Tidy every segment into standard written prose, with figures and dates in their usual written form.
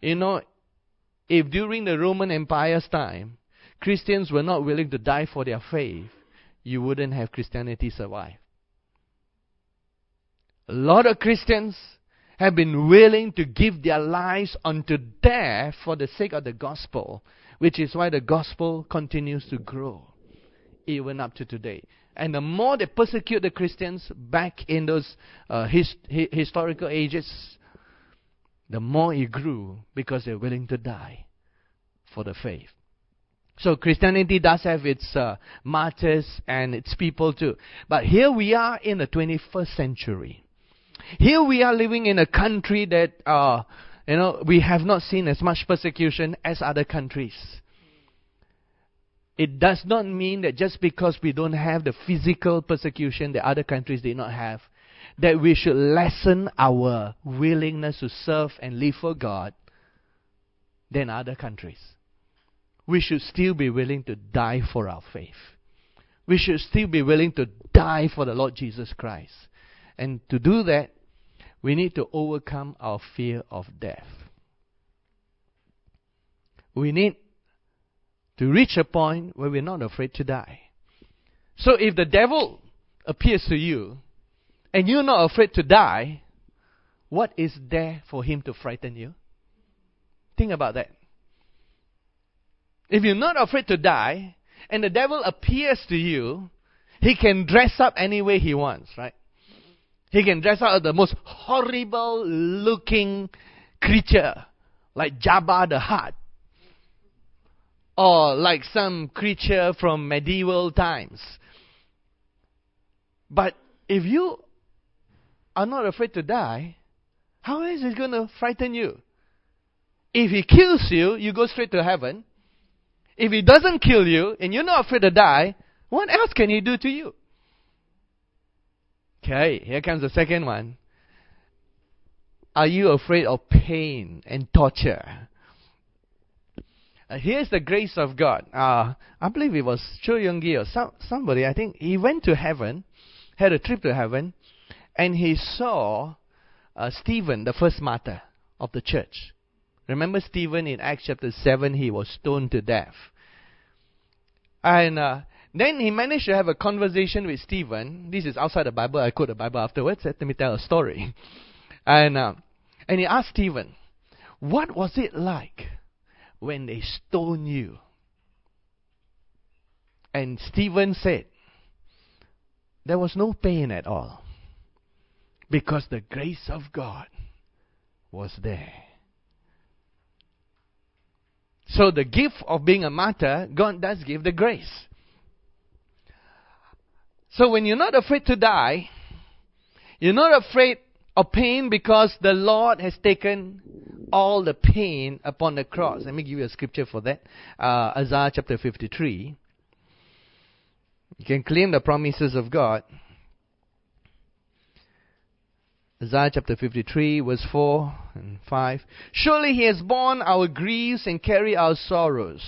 You know, if during the Roman Empire's time, Christians were not willing to die for their faith, you wouldn't have Christianity survive. A lot of Christians have been willing to give their lives unto death for the sake of the gospel, which is why the gospel continues to grow, even up to today. And the more they persecute the Christians back in those historical ages, the more it grew, because they're willing to die for the faith. So Christianity does have its martyrs and its people too. But here we are in the 21st century. Here we are living in a country that, we have not seen as much persecution as other countries. It does not mean that just because we don't have the physical persecution that other countries did not have, that we should lessen our willingness to serve and live for God than other countries. We should still be willing to die for our faith. We should still be willing to die for the Lord Jesus Christ. And to do that, we need to overcome our fear of death. We need to reach a point where we're not afraid to die. So if the devil appears to you, and you're not afraid to die, what is there for him to frighten you? Think about that. If you're not afraid to die, and the devil appears to you, he can dress up any way he wants, right? He can dress up as the most horrible looking creature, like Jabba the Hutt, or like some creature from medieval times. But if you are not afraid to die, how is it going to frighten you? If he kills you, you go straight to heaven. If he doesn't kill you, and you're not afraid to die, what else can he do to you? Okay, here comes the second one. Are you afraid of pain and torture? Here's the grace of God. I believe it was Cho Young-gi or somebody, I think, he went to heaven, had a trip to heaven, and he saw Stephen, the first martyr of the church. Remember Stephen in Acts chapter 7, he was stoned to death. And then he managed to have a conversation with Stephen. This is outside the Bible. I quote the Bible afterwards. Let me tell a story. And he asked Stephen, what was it like when they stoned you? And Stephen said, there was no pain at all, because the grace of God was there. So the gift of being a martyr, God does give the grace. So when you're not afraid to die, you're not afraid of pain because the Lord has taken all the pain upon the cross. Let me give you a scripture for that. Isaiah chapter 53. You can claim the promises of God. Isaiah chapter 53, verse 4 and 5. Surely he has borne our griefs and carried our sorrows.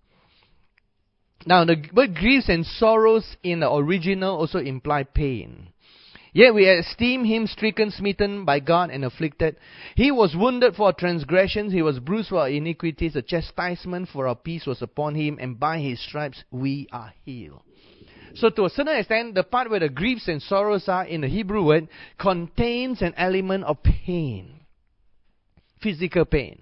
Now, the word griefs and sorrows in the original also imply pain. Yet we esteem him stricken, smitten by God, and afflicted. He was wounded for our transgressions, he was bruised for our iniquities. The chastisement for our peace was upon him, and by his stripes we are healed. So to a certain extent, the part where the griefs and sorrows are in the Hebrew word contains an element of pain. Physical pain.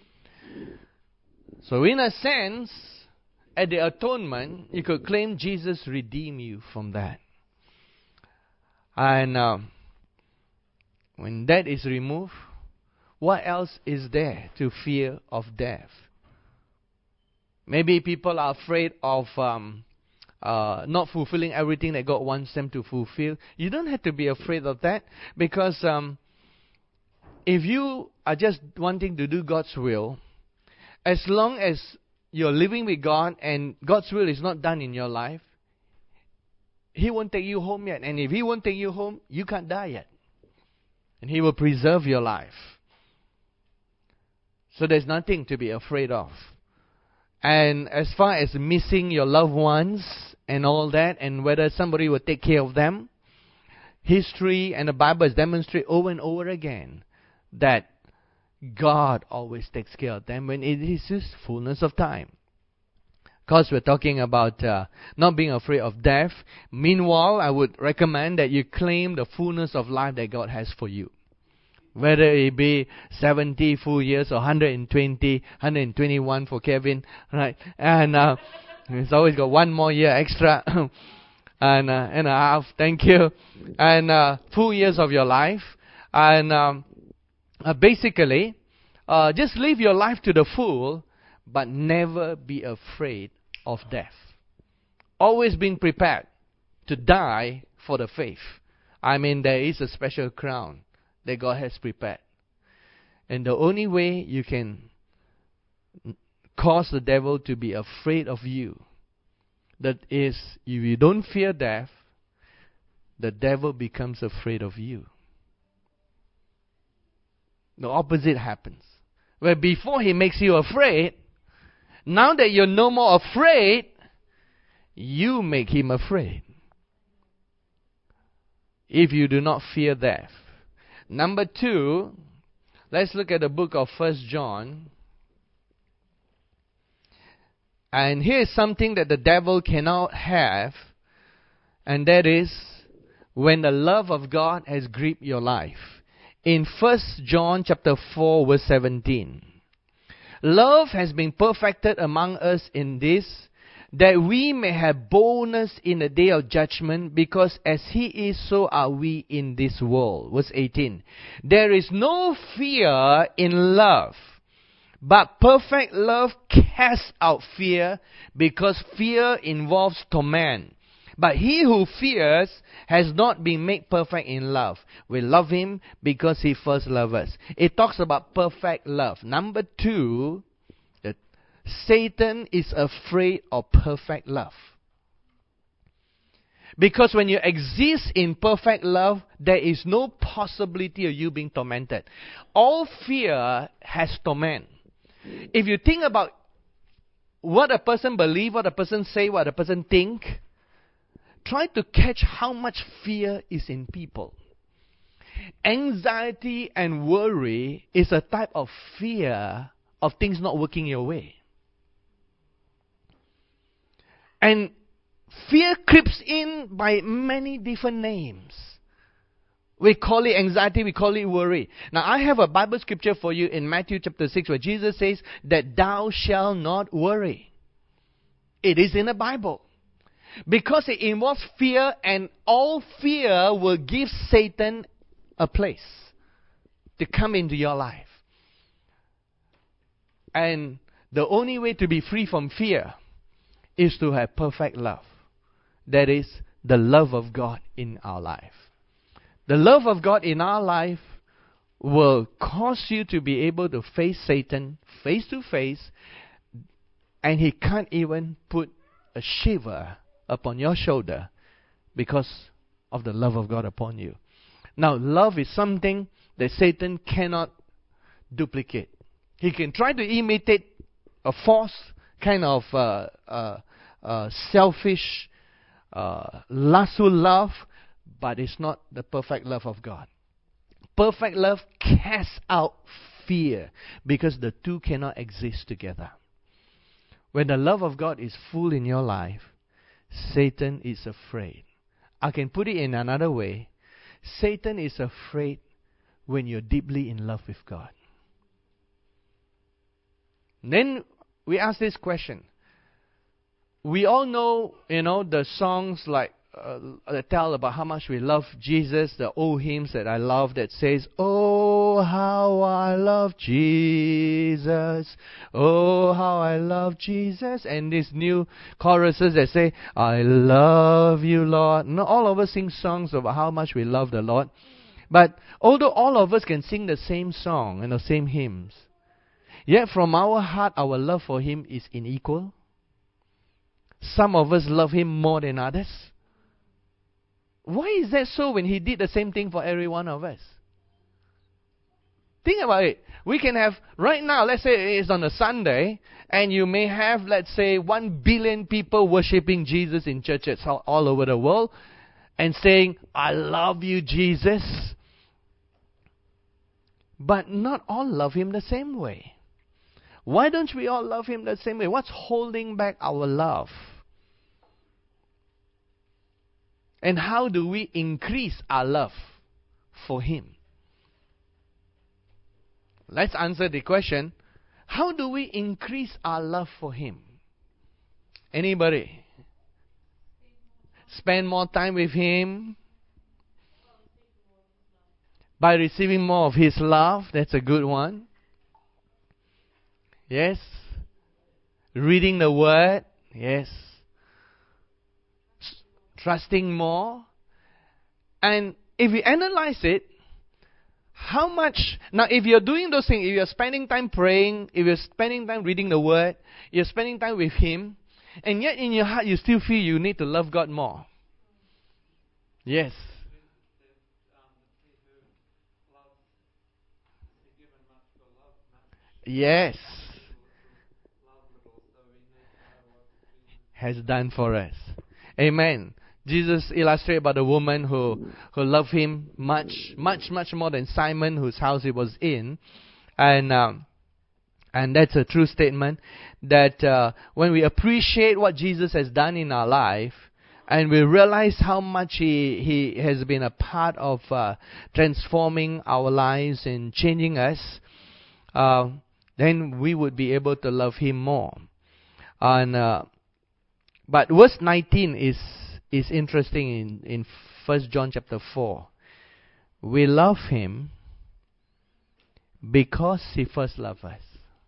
So in a sense, at the atonement, you could claim Jesus redeemed you from that. And when that is removed, what else is there to fear of death? Maybe people are afraid of not fulfilling everything that God wants them to fulfill. You don't have to be afraid of that, because if you are just wanting to do God's will, as long as you're living with God and God's will is not done in your life, He won't take you home yet. And if He won't take you home, you can't die yet. And He will preserve your life. So there's nothing to be afraid of. And as far as missing your loved ones and all that, and whether somebody will take care of them, history and the Bible has demonstrated over and over again that God always takes care of them when it is His fullness of time. Because we're talking about not being afraid of death. Meanwhile, I would recommend that you claim the fullness of life that God has for you. Whether it be 70 full years or 120, 121 for Kevin, right? And he's always got one more year extra, and a half. Thank you. And full years of your life, and basically, just live your life to the full, but never be afraid of death. Always being prepared to die for the faith. I mean, there is a special crown that God has prepared. And the only way you can cause the devil to be afraid of you, that is, if you don't fear death, the devil becomes afraid of you. The opposite happens. Where before he makes you afraid, now that you're no more afraid, you make him afraid. If you do not fear death. Number 2, let's look at the book of 1 John. And here is something that the devil cannot have, and that is when the love of God has gripped your life. In 1 John chapter 4 verse 17. Love has been perfected among us in this, that we may have boldness in the day of judgment, because as He is, so are we in this world. Verse 18. There is no fear in love, but perfect love casts out fear, because fear involves torment. But he who fears has not been made perfect in love. We love Him because He first loved us. It talks about perfect love. Number 2, that Satan is afraid of perfect love. Because when you exist in perfect love, there is no possibility of you being tormented. All fear has torment. If you think about what a person believes, what a person say, what a person think, try to catch how much fear is in people. Anxiety and worry is a type of fear of things not working your way. And fear creeps in by many different names. We call it anxiety, we call it worry. Now I have a Bible scripture for you in Matthew chapter 6 where Jesus says that thou shalt not worry. It is in the Bible. Because it involves fear, and all fear will give Satan a place to come into your life. And the only way to be free from fear is to have perfect love. That is, the love of God in our life. The love of God in our life will cause you to be able to face Satan face to face, and he can't even put a shiver upon your shoulder because of the love of God upon you. Now, love is something that Satan cannot duplicate. He can try to imitate a false kind of selfish, lustful love, but it's not the perfect love of God. Perfect love casts out fear, because the two cannot exist together. When the love of God is full in your life, Satan is afraid. I can put it in another way. Satan is afraid when you're deeply in love with God. Then we ask this question. We all know, the songs like that tell about how much we love Jesus, the old hymns that I love that says, oh, how I love Jesus, oh, how I love Jesus, and these new choruses that say, I love you, Lord. Not all of us sing songs about how much we love the Lord, but although all of us can sing the same song and the same hymns, yet from our heart, our love for Him is unequal. Some of us love Him more than others. Why is that so when He did the same thing for every one of us? Think about it. We can have, right now, let's say it's on a Sunday, and you may have, let's say, 1 billion people worshipping Jesus in churches all over the world, and saying, I love you, Jesus. But not all love Him the same way. Why don't we all love Him the same way? What's holding back our love? And how do we increase our love for Him? Let's answer the question. How do we increase our love for Him? Anybody? Spend more time with Him. By receiving more of His love. That's a good one. Yes. Reading the Word. Yes. Trusting more. And if we analyze it, how much... Now, if you're doing those things, if you're spending time praying, if you're spending time reading the Word, you're spending time with Him, and yet in your heart you still feel you need to love God more. Yes. Yes. Has done for us. Amen. Jesus illustrated about a woman who loved Him much more than Simon, whose house he was in. And that's a true statement, that when we appreciate what Jesus has done in our life, and we realize how much He has been a part of transforming our lives and changing us, then we would be able to love Him more. And but verse 19 is interesting in 1 John chapter 4. We love Him because He first loved us.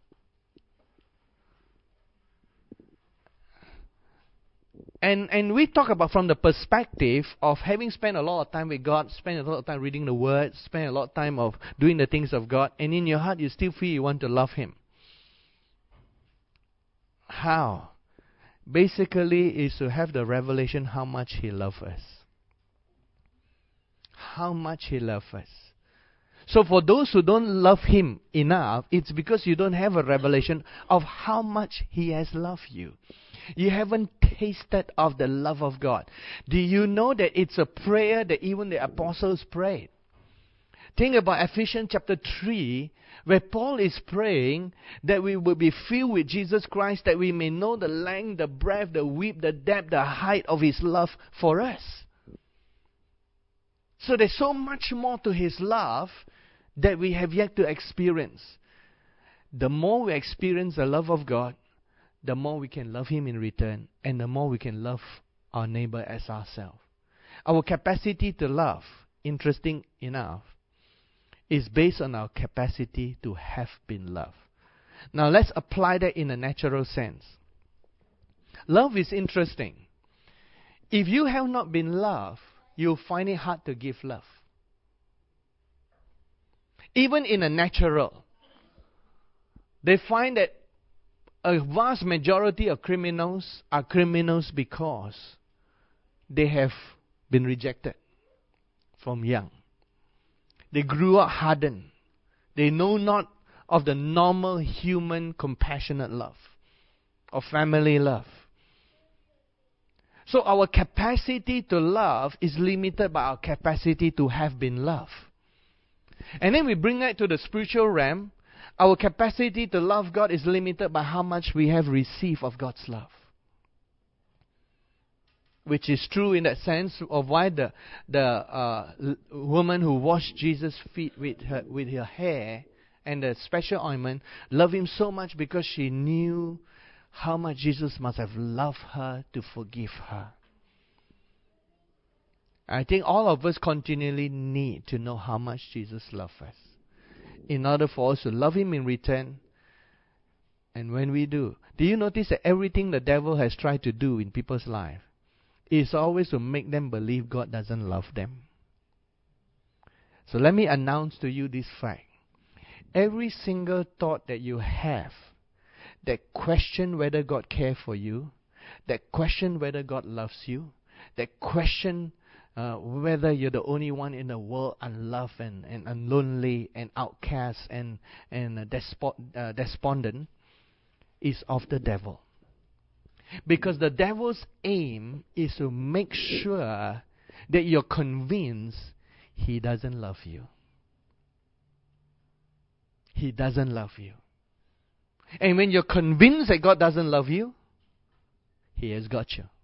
And we talk about from the perspective of having spent a lot of time with God, spent a lot of time reading the Word, spent a lot of time of doing the things of God, and in your heart you still feel you want to love Him. How? Basically is to have the revelation how much He loves us. How much He loves us. So for those who don't love Him enough, it's because you don't have a revelation of how much He has loved you. You haven't tasted of the love of God. Do you know that it's a prayer that even the apostles prayed? Think about Ephesians chapter 3, where Paul is praying that we will be filled with Jesus Christ, that we may know the length, the breadth, the width, the depth, the height of His love for us. So there's so much more to His love that we have yet to experience. The more we experience the love of God, the more we can love Him in return, and the more we can love our neighbor as ourselves. Our capacity to love, interesting enough, is based on our capacity to have been loved. Now let's apply that in a natural sense. Love is interesting. If you have not been loved, you'll find it hard to give love. Even in a natural, they find that a vast majority of criminals are criminals because they have been rejected from young. They grew up hardened. They know not of the normal human compassionate love, of family love. So our capacity to love is limited by our capacity to have been loved. And then we bring that to the spiritual realm. Our capacity to love God is limited by how much we have received of God's love. Which is true in that sense of why the woman who washed Jesus' feet with her hair and the special ointment loved Him so much because she knew how much Jesus must have loved her to forgive her. I think all of us continually need to know how much Jesus loves us in order for us to love Him in return. And when we do you notice that everything the devil has tried to do in people's life is always to make them believe God doesn't love them? So let me announce to you this fact. Every single thought that you have that question whether God cares for you, that question whether God loves you, that question whether you're the only one in the world unloved and lonely and outcast and despondent, is of the devil. Because the devil's aim is to make sure that you're convinced he doesn't love you. He doesn't love you. And when you're convinced that God doesn't love you, He has got you.